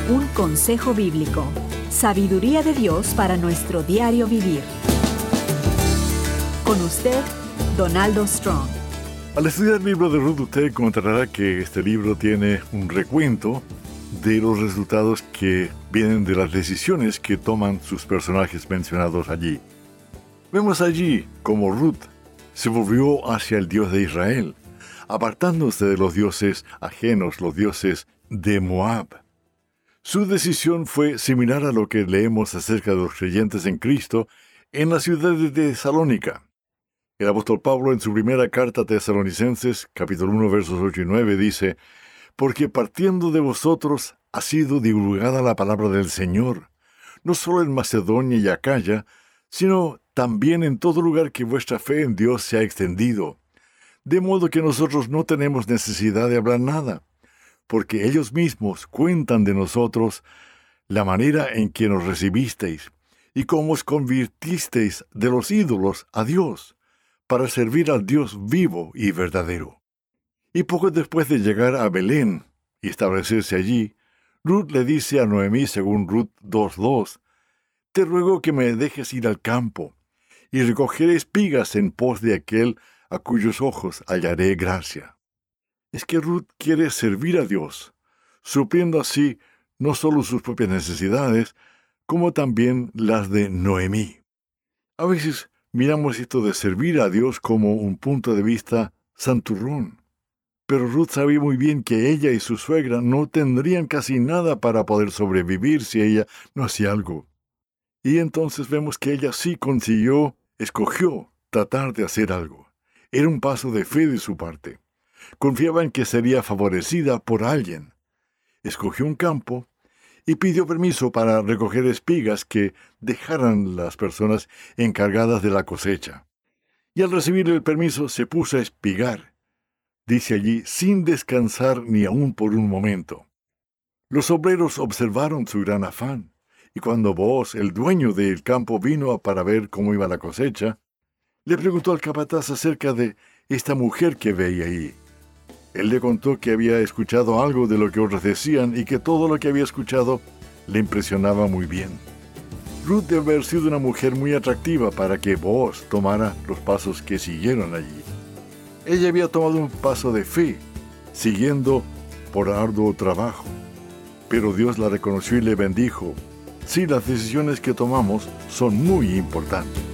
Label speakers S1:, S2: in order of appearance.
S1: Un consejo bíblico. Sabiduría de Dios para nuestro diario vivir. Con usted, Donaldo Strong.
S2: Al estudiar el libro de Ruth, usted encontrará que este libro tiene un recuento de los resultados que vienen de las decisiones que toman sus personajes mencionados allí. Vemos allí cómo Ruth se volvió hacia el Dios de Israel, apartándose de los dioses ajenos, los dioses de Moab. Su decisión fue similar a lo que leemos acerca de los creyentes en Cristo en la ciudad de Tesalónica. El apóstol Pablo en su primera carta a Tesalonicenses, capítulo 1, versos 8 y 9, dice: «Porque partiendo de vosotros ha sido divulgada la palabra del Señor, no solo en Macedonia y Acaya, sino también en todo lugar que vuestra fe en Dios se ha extendido. De modo que nosotros no tenemos necesidad de hablar nada, porque ellos mismos cuentan de nosotros la manera en que nos recibisteis y cómo os convirtisteis de los ídolos a Dios, para servir al Dios vivo y verdadero». Y poco después de llegar a Belén y establecerse allí, Ruth le dice a Noemí, según Ruth 2:2, «Te ruego que me dejes ir al campo y recoger espigas en pos de aquel a cuyos ojos hallaré gracia». Es que Ruth quiere servir a Dios, supliendo así no solo sus propias necesidades, como también las de Noemí. A veces miramos esto de servir a Dios como un punto de vista santurrón, pero Ruth sabía muy bien que ella y su suegra no tendrían casi nada para poder sobrevivir si ella no hacía algo. Y entonces vemos que ella sí escogió tratar de hacer algo. Era un paso de fe de su parte. Confiaba en que sería favorecida por alguien. Escogió un campo y pidió permiso para recoger espigas que dejaran las personas encargadas de la cosecha. Y al recibir el permiso se puso a espigar. Dice allí, sin descansar ni aun por un momento. Los obreros observaron su gran afán, y cuando Booz, el dueño del campo, vino para ver cómo iba la cosecha, le preguntó al capataz acerca de esta mujer que veía ahí. Él le contó que había escuchado algo de lo que otros decían y que todo lo que había escuchado le impresionaba muy bien. Ruth debe haber sido una mujer muy atractiva para que Booz tomara los pasos que siguieron allí. Ella había tomado un paso de fe, siguiendo por arduo trabajo. Pero Dios la reconoció y le bendijo. Sí, las decisiones que tomamos son muy importantes.